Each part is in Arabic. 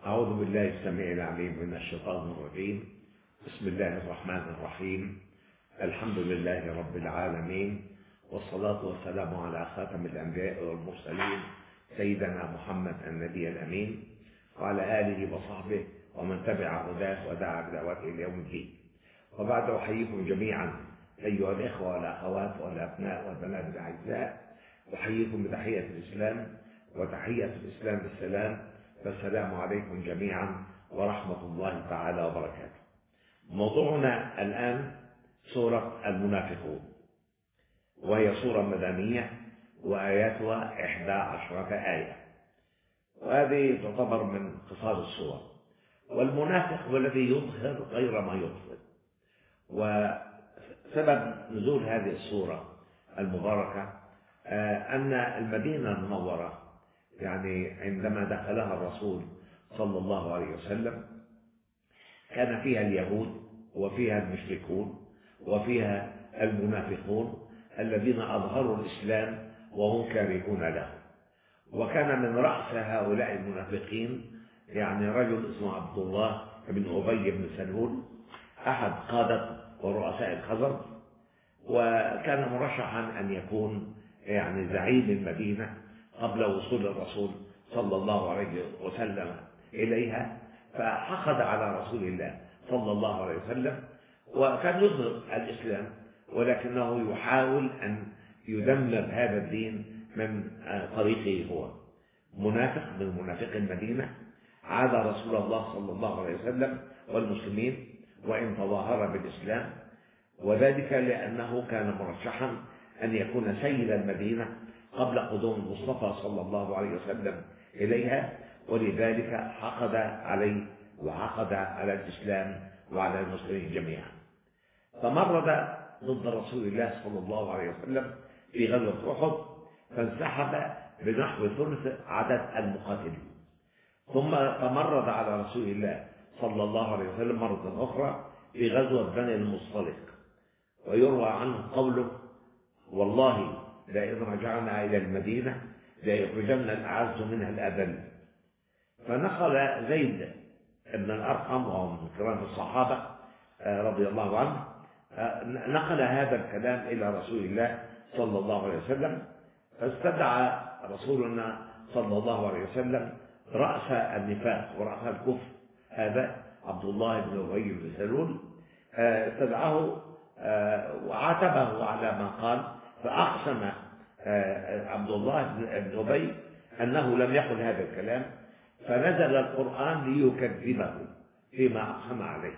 أعوذ بالله السميع العليم من الشيطان الرجيم. بسم الله الرحمن الرحيم. الحمد لله رب العالمين، والصلاة والسلام على خاتم الأنبياء والمرسلين سيدنا محمد النبي الأمين، وعلى آله وصحبه ومن تبع هداه ودعا بدعوته إلى يوم الدين. وبعد أحييكم جميعا أيها الإخوة والأخوات والأبناء والبنات الأعزاء، أحييكم بتحية الإسلام، وتحية الإسلام بالسلام، فالسلام عليكم جميعا ورحمة الله تعالى وبركاته. موضوعنا الآن سورة المنافقون، وهي سورة مدنية وآياتها 11 آية، وهذه تعتبر من قصار السور. والمنافق هو الذي يظهر غير ما يبطن. وسبب نزول هذه السورة المباركة أن المدينة المنورة يعني عندما دخلها الرسول صلى الله عليه وسلم كان فيها اليهود وفيها المشركون وفيها المنافقون الذين أظهروا الإسلام وهم كارهون له. وكان من رأس هؤلاء المنافقين يعني رجل اسمه عبد الله بن أبي بن سلول، أحد قادة ورؤساء الخزرج، وكان مرشحا أن يكون يعني زعيم المدينة قبل وصول الرسول صلى الله عليه وسلم إليها، فحقد على رسول الله صلى الله عليه وسلم، وكان يظهر الإسلام ولكنه يحاول أن يدمر هذا الدين من طريقه. هو منافق من منافق المدينة، عاد رسول الله صلى الله عليه وسلم والمسلمين وإن تظاهر بالإسلام، وذلك لأنه كان مرشحا أن يكون سيد المدينة قبل قدوم المصطفى صلى الله عليه وسلم إليها، ولذلك حقد عليه وعقد على الإسلام وعلى المسلمين جميعا. فمرد ضد رسول الله صلى الله عليه وسلم في غزوة أحد، فانسحب بنحو ثلث عدد المقاتلين، ثم تمرد على رسول الله صلى الله عليه وسلم مرة أخرى في غزوة بني المصطلق، ويروى عنه قوله: والله لئن رجعنا إلى المدينة ليخرجن الأعز منها الأذل. فنقل زيد بن الأرقم وهو من كرام الصحابة رضي الله عنه، نقل هذا الكلام إلى رسول الله صلى الله عليه وسلم، فاستدعى رسولنا صلى الله عليه وسلم رأس النفاق ورأس الكفر هذا عبد الله بن أبي بن سلول، استدعاه وعاتبه على ما قال، فأقسم عبد الله بن أبي أنه لم يقل هذا الكلام، فنزل القرآن ليكذبه فيما أقسم عليه.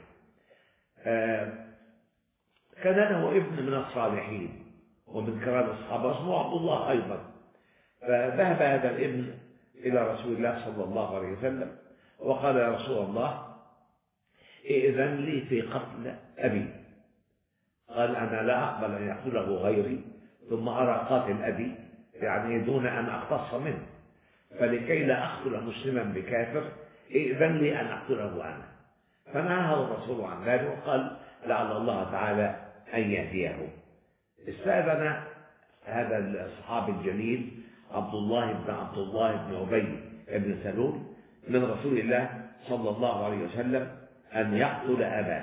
كان له ابن من الصالحين ومن كرام الصحابة اسمه عبد الله أيضا، فذهب هذا الابن إلى رسول الله صلى الله عليه وسلم وقال: يا رسول الله، ائذن لي في قتل أبي. قال: أنا لا أقبل أن يقتله غيري، ثم أرى قاتل أبي يعني دون أن أقتص منه، فلكي لا أقتل مسلما بكافر ائذن لي أن أقتله أنا. فنهاه الرسول عن ذلك وقال: لعل الله تعالى أن يهديه. استأذن هذا الصحابي الجليل عبد الله بن أبي بن سلول من رسول الله صلى الله عليه وسلم أن يقتل أباه.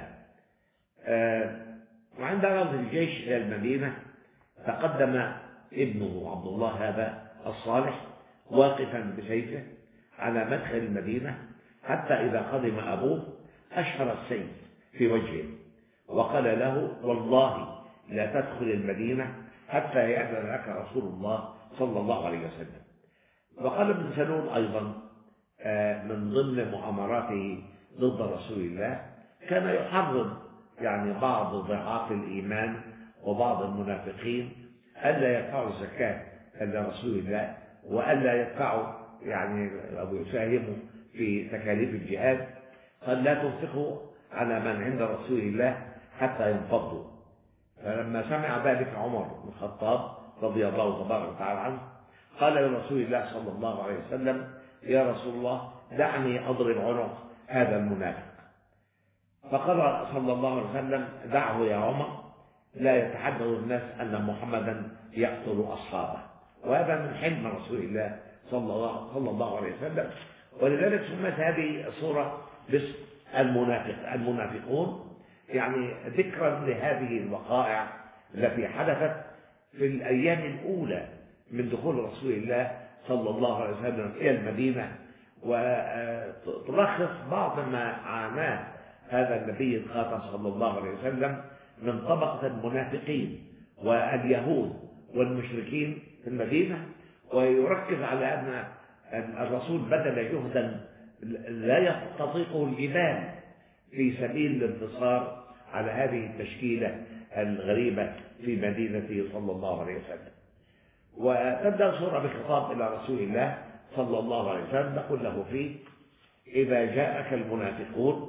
وعند رد الجيش إلى المدينة تقدم ابنه عبد الله هذا الصالح واقفا بسيفه على مدخل المدينة، حتى إذا قدم أبوه أشهر السيف في وجهه وقال له: والله لا تدخل المدينة حتى يأذن لك رسول الله صلى الله عليه وسلم. وقال ابن سلول أيضا من ضمن مؤامراته ضد رسول الله كان يحرض يعني بعض ضعاف الإيمان وبعض المنافقين ألا يدفعوا الزكاة لرسول الله، وألا يدفعوا يعني أو يساهموا في تكاليف الجهاد. قال: لا تنفقوا على من عند رسول الله حتى ينفضوا. فلما سمع ذلك عمر بن الخطاب رضي الله تبارك وتعالى عنه قال لرسول الله صلى الله عليه وسلم: يا رسول الله، دعني أضرب عنق هذا المنافق. فقال صلى الله عليه وسلم: دعه يا عمر، لا يتحدث الناس أن محمدا يقتل أصحابه. وهذا من حلم رسول الله صلى الله عليه وسلم، ولذلك سميت هذه السورة باسم المنافقون، يعني ذكرا لهذه الوقائع التي حدثت في الأيام الأولى من دخول رسول الله صلى الله عليه وسلم إلى المدينة، وتلخص بعض ما عاناه هذا النبي الخاتم صلى الله عليه وسلم من طبقة المنافقين واليهود والمشركين في المدينة، ويركز على أن الرسول بذل جهدا لا تطيقه الجبال في سبيل الانتصار على هذه التشكيلة الغريبة في مدينته صلى الله عليه وسلم. وتبدأ السورة بخطاب إلى رسول الله صلى الله عليه وسلم، نقول له فيه: إذا جاءك المنافقون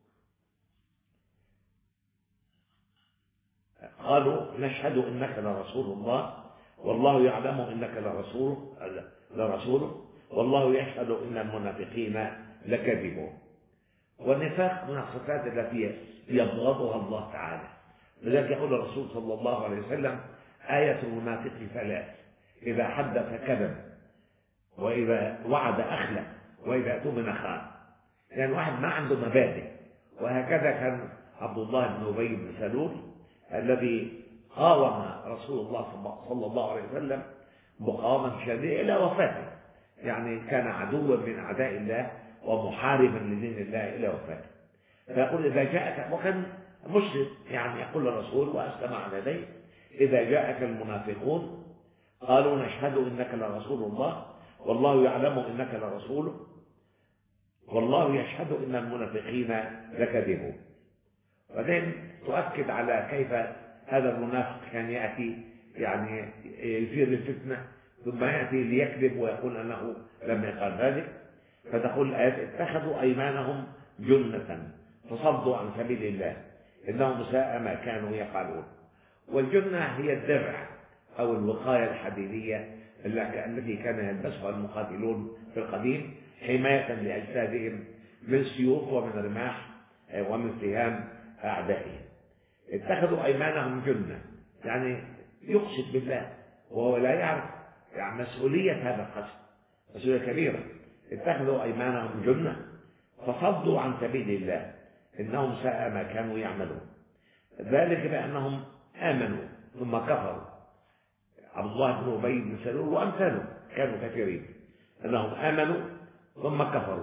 قالوا نشهد إنك لرسول الله والله يعلم إنك لرسوله والله يشهد إن المنافقين لكاذبون. والنفاق من الصفات التي يبغضها الله تعالى، لذلك يقول الرسول صلى الله عليه وسلم: آية المنافق ثلاث: إذا حدث كذب، وإذا وعد أخلف، وإذا اؤتمن خان. يعني واحد ما عنده مبادئ. وهكذا كان عبد الله بن أبي بن سلول الذي قاوم رسول الله صلى الله عليه وسلم مقاومة شديدة إلى وفاته، يعني كان عدوا من أعداء الله ومحاربا لدين الله إلى وفاته. فيقول: إذا جاءك، وكان مسلم، يعني يقول الرسول وأسلم على يديه: إذا جاءك المنافقون قالوا نشهد إنك لرسول الله والله يعلم إنك لرسوله والله يشهد إن المنافقين لكاذبون. وبعدين تؤكد على كيف هذا المنافق كان يأتي يعني يثير الفتنة ثم يأتي ليكذب ويقول أنه لم يقال ذلك. فتقول الآيات: اتخذوا أيمانهم جنة فصدوا عن سبيل الله إنهم ساء ما كانوا يفعلون. والجنة هي الدرع أو الوقاية الحديدية التي كان يلبسها المقاتلون في القديم حماية لأجسادهم من سيوف ومن رماح ومن سهام أعدائهم. اتخذوا أيمانهم جنة، يعني يقسم بالله وهو لا يعرف يعني مسؤولية هذا القسم، مسؤولية كبيرة. اتخذوا أيمانهم جنة فصدوا عن سبيل الله إنهم ساء ما كانوا يعملون. ذلك بأنهم آمنوا ثم كفروا. عبد الله بن أبي بن سلول وأمثاله كانوا كثيرين، أنهم آمنوا ثم كفروا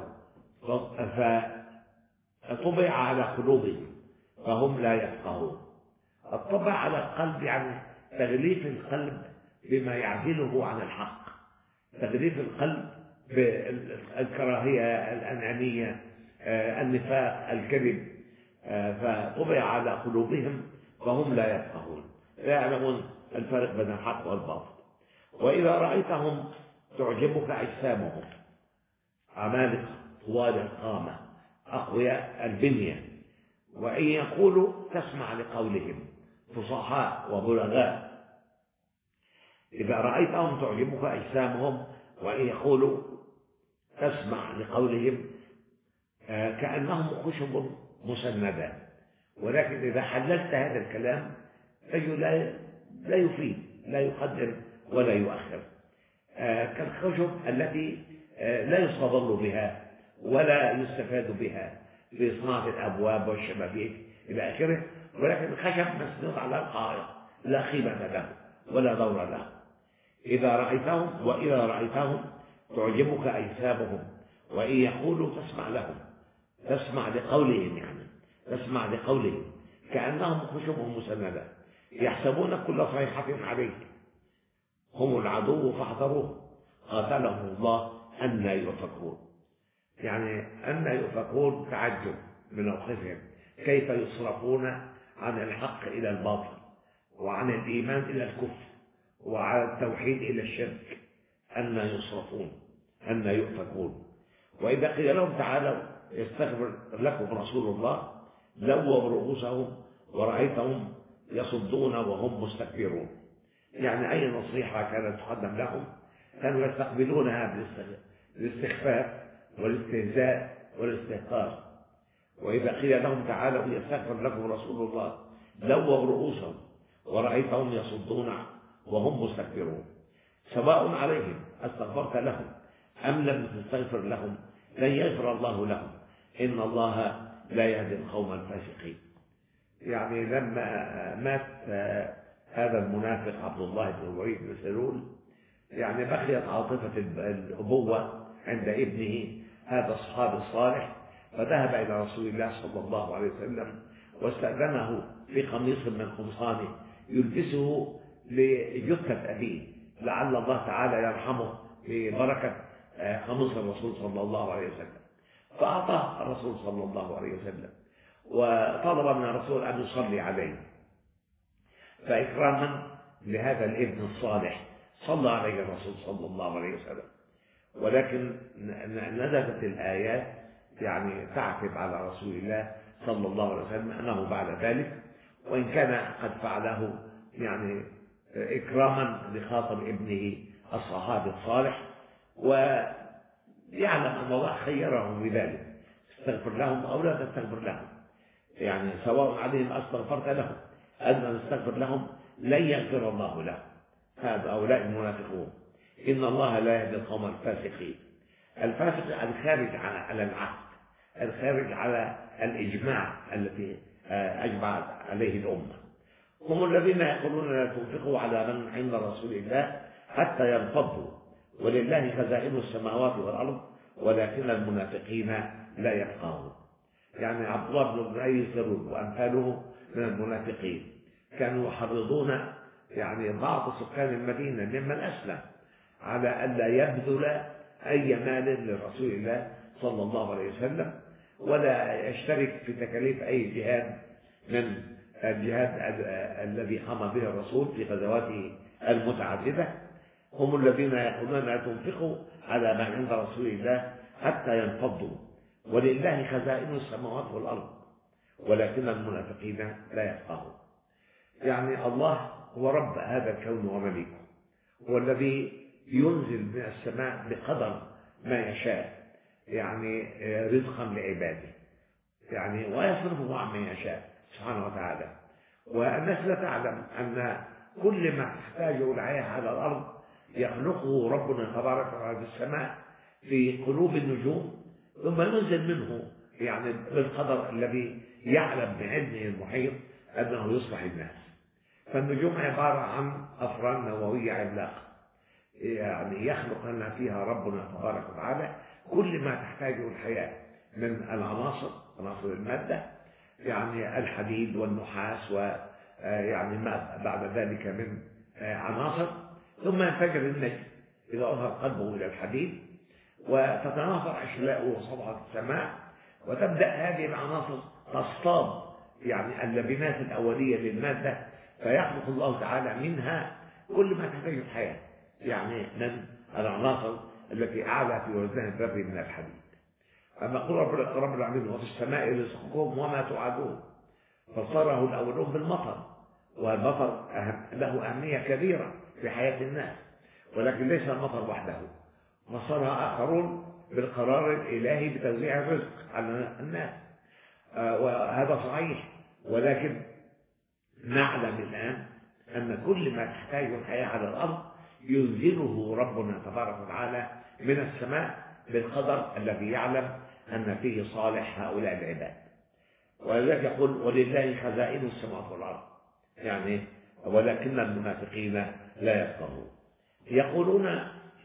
فطبع على قلوبهم فهم لا يفقهون. الطبع على القلب يعني تغليف القلب بما يعزله عن الحق، تغليف القلب بالكراهية، الأنانية، النفاق، الكذب. فطبع على قلوبهم فهم لا يفقهون، لا يعلمون الفرق بين الحق والباطل. وإذا رأيتهم تعجبك أجسامهم، عمالقة طوال القامة أقوياء البنية، وإن يقولوا تسمع لقولهم فصحاء وبلغاء. إذا رأيتهم تعجبك أجسامهم وإن يقولوا تسمع لقولهم كأنهم خشب مسندة، ولكن إذا حللت هذا الكلام فإنه لا يفيد، لا يقدم ولا يؤخر، كالخشب التي لا يستظل بها ولا يستفاد بها في صناعة الأبواب والشبابيك إلى آخره، ولكن الخشب مسنود على الحائط لا قيمة له ولا دور له. وإذا رأيتهم تعجبك أجسامهم وإن يقولوا تسمع لهم، تسمع لقولهم، يعني تسمع لقولهم كأنهم خشب مسندة يحسبون كل صيحة عليك هم العدو فاحذروه قاتلهم الله أنى يؤفكون. يعني أنى يؤفكون تعجب من موقفهم، كيف يصرفون عن الحق إلى الباطل، وعن الإيمان إلى الكفر، وعن التوحيد إلى الشرك. أنى يصرفون، أنى يؤفكون. وإذا قيل لهم تعالوا يستغفر لكم رسول الله لووا رؤوسهم ورأيتهم يصدون وهم مستكبرون. يعني أي نصيحة كانت تقدم لهم كانوا يستقبلونها بالاستخفاف والاستهزاء والاستهتار. وإذا قيل لهم تعالوا يستغفر لكم رسول الله لووا رؤوسهم ورأيتهم يصدون وهم مستكبرون. سواء عليهم استغفرت لهم أم لم تستغفر لهم لن يغفر الله لهم، إن الله لا يهدي القوم الفاسقين. يعني لما مات هذا المنافق عبد الله بن أبي بن سلول، يعني بقيت عاطفة الأبوة عند ابنه هذا الصحابي الصالح، فذهب إلى رسول الله صلى الله عليه وسلم واستأذنه في قميص من قمصانه يلبسه لجثة أبيه، لعل الله تعالى يرحمه ببركة قميص الرسول صلى الله عليه وسلم. فأعطاه الرسول صلى الله عليه وسلم وطلب من الرسول أن يصلي عليه، فإكراما لهذا الابن الصالح صلى عليه الرسول صلى الله عليه وسلم. ولكن نزلت الآيات يعني تعتب على رسول الله صلى الله عليه وسلم أنه بعد ذلك، وإن كان قد فعله يعني إكراما لخاطر ابنه الصحابي الصالح، ويعلم أن الله خيرهم بذلك، استغفر لهم أو لا تستغفر لهم، يعني سواء عليهم أستغفرت لهم أن تستغفر لهم لن يغفر الله لهم. هؤلاء المنافقون إن الله لا يهدي القوم الفاسقين. الفاسق الخارج على العهد، الخارج على الإجماع التي أجمعت عليه الأمة، هم الذين يقولون لا تنفقوا على من عند رسول الله حتى ينفضوا ولله خزائن السماوات والأرض ولكن المنافقين لا يفقهون. يعني عبد الله بن أبي سلول وأمثاله من المنافقين كانوا يحرضون يعني بعض سكان المدينة ممن أسلم على ألا يبذل أي مال لرسول الله صلى الله عليه وسلم، ولا يشترك في تكاليف أي جهاد من الجهاد الذي قام به الرسول في غزواته المتعددة. هم الذين يقولون لا تنفقوا على ما عند رسول الله حتى ينفضوا ولله خزائن السماوات والأرض ولكن المنافقين لا يفقهون. يعني الله هو رب هذا الكون ومليكه، هو الذي ينزل من السماء بقدر ما يشاء، يعني رزقا لعباده، يعني ويصرفه عما يشاء سبحانه وتعالى. والناس لا تعلم أن كل ما تحتاجه الحياة على الأرض يخلقه ربنا تبارك وتعالى في السماء في قلوب النجوم، ثم ينزل منه يعني بالقدر الذي يعلم بعلمه المحيط أنه يصلح الناس. فالنجوم عبارة عن أفران نووية عملاقة، يعني يخلق لنا فيها ربنا تبارك وتعالى كل ما تحتاجه الحياة من العناصر، عناصر المادة، يعني الحديد والنحاس ويعني ما بعد ذلك من عناصر، ثم ينفجر النجم إذا أظهر قلبه إلى الحديد وتتناثر أشلاؤه وصبغة السماء، وتبدأ هذه العناصر تصطاد يعني اللبنات الأولية للمادة، فيخلق الله تعالى منها كل ما تحتاجه الحياة، يعني من العناصر التي أعلى في وزنها الذري من الحديد. أما قول رب العالمين وفي السماء رزقكم وما توعدون، فصاره الأولون بالمطر، والمطر له أهمية كبيرة في حياة الناس، ولكن ليس المطر وحده، فصرها آخرون بالقرار الإلهي بتوزيع الرزق على الناس، وهذا صحيح. ولكن نعلم الآن أن كل ما تحتاجه الحياة على الأرض ينزله ربنا تبارك وتعالى من السماء بالقدر الذي يعلم أن فيه صالح هؤلاء العباد. ولذلك يقول ولله خزائن السماوات والأرض، يعني ولكن المنافقين لا يفقهون. يقولون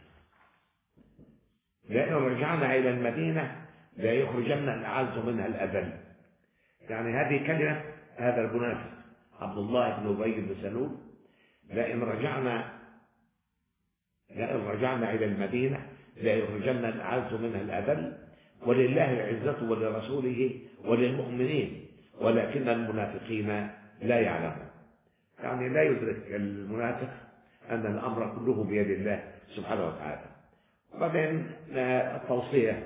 لئن رجعنا إلى المدينة لا يخرجن الأعز منها الأذل. يعني هذه كلمة هذا المنافق عبد الله بن أبي بن سلول، لئن رجعنا إلى المدينة لا يخرجن الأعز منها الأذل ولله العزة ولرسوله وللمؤمنين ولكن المنافقين لا يعلمون. يعني لا يدرك المنافق أن الأمر كله بيد الله سبحانه وتعالى. وبعدين التوصية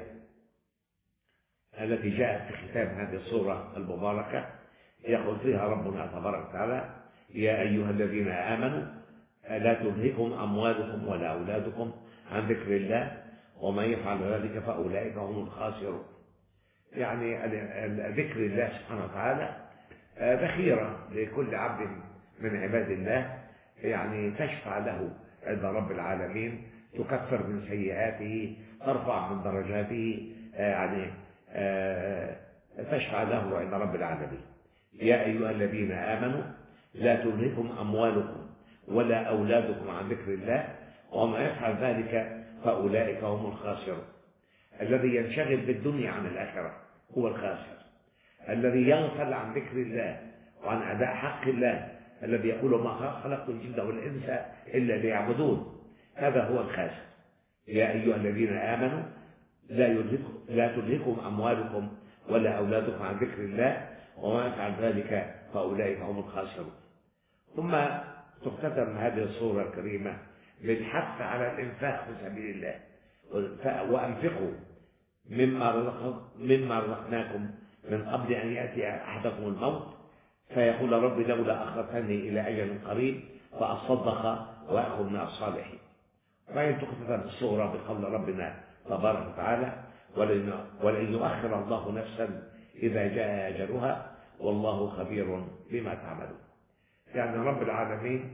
التي جاءت في ختام هذه السورة المباركة يقول فيها ربنا تبارك وتعالى يا أيها الذين آمنوا لا تلهكم أموالكم ولا أولادكم عن ذكر الله ومن يفعل ذلك فأولئك هم الخاسرون. يعني ذكر الله سبحانه وتعالى ذخيرة لكل عبد من عباد الله، يعني تشفع له عند رب العالمين، تكفر من سيئاته، ترفع من درجاته، يعني تشفع له عند رب العالمين. يا أيها الذين آمنوا لا تلهكم أموالكم ولا أولادكم عن ذكر الله ومن يفعل ذلك فأولئك هم الخاسرون. الذي ينشغل بالدنيا عن الآخرة هو الخاسر. الذي يغفل عن ذكر الله وعن أداء حق الله، الذي يقول ما خلقت الجن والإنس إلا ليعبدون، هذا هو الخاسر. يا أيها الذين آمنوا لا تلهكم أموالكم ولا أولادكم عن ذكر الله وما يفعل ذلك فأولئك هم الخاسرون. ثم تختتم هذه الصورة الكريمة بالحث على الإنفاق في سبيل الله، وأنفقوا مما رزقناكم من قبل أن يأتي أحدكم الموت فيقول رب لولا أخرتني إلى أجل قريب فأصدق وأكن من الصالحين. فإن تختتم الصورة بقول ربنا تبارك وتعالى ولن يؤخر الله نفسا إذا جاء أجلها والله خبير بما تعملون. يعني رب العالمين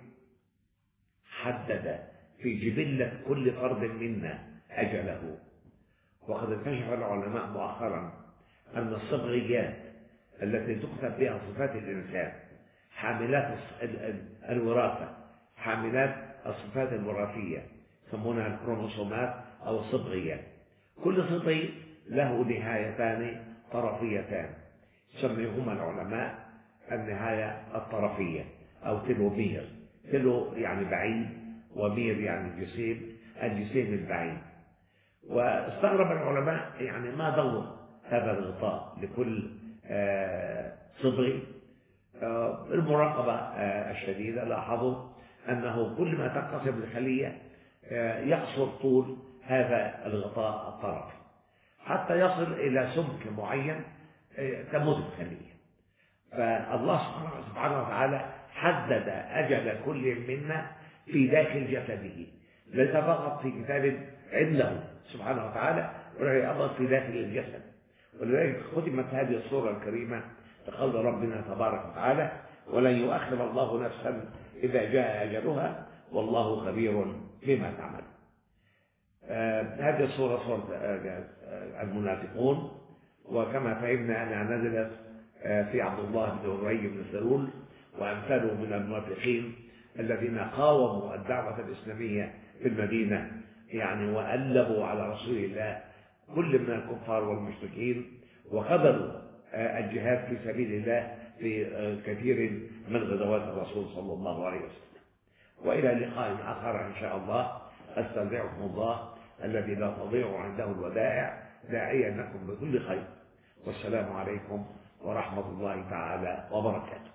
حدد في جبلة كل فرد منا أجله. وقد اكتشف العلماء مؤخرا أن الصبغيات التي تكتب بها صفات الإنسان حاملات الوراثة، حاملات الصفات الوراثية، يسمونها الكروموسومات أو الصبغيات. كل صبغي له نهايتان طرفيتان يسميهما العلماء النهاية الطرفية أو تلومير. تلو يعني بعيد، ومير يعني جسيم، الجسيم البعيد. واستغرب العلماء يعني ما دور هذا الغطاء لكل صبغي. المراقبة الشديدة لاحظوا أنه كل ما تنقسم الخلية يقصر طول هذا الغطاء الطرفي حتى يصل إلى سمك معين تموت الخلية. فالله سبحانه وتعالى حدد أجل كل منا في داخل جسده، ليس فقط في كتاب عنده سبحانه وتعالى، ولكن أيضا في داخل الجسد. ولذلك ختمت هذه الصورة الكريمة بقول ربنا تبارك وتعالى ولن يؤخر الله نفسا إذا جاء أجلها والله خبير بما تعمل. هذه الصورة صورة المنافقون، وكما فهمنا أنها نزلت في عبد الله بن أبي بن سلول وأمثاله من المنافقين الذين قاوموا الدعوة الإسلامية في المدينة، يعني وألبوا على رسول الله كل من الكفار والمشركين، وقبلوا الجهاد في سبيل الله في كثير من غزوات الرسول صلى الله عليه وسلم. وإلى لقاء آخر إن شاء الله، أستودعكم الله الذي لا تضيع عنده الودائع، داعيا لكم بكل خير، والسلام عليكم ورحمة الله تعالى وبركاته.